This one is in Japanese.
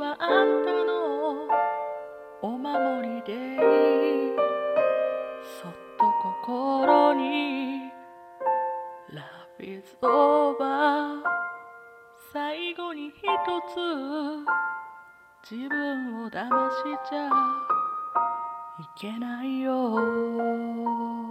はあんたのお守りでそっと心に Love is over 最後に一つ自分を騙しちゃいけないよ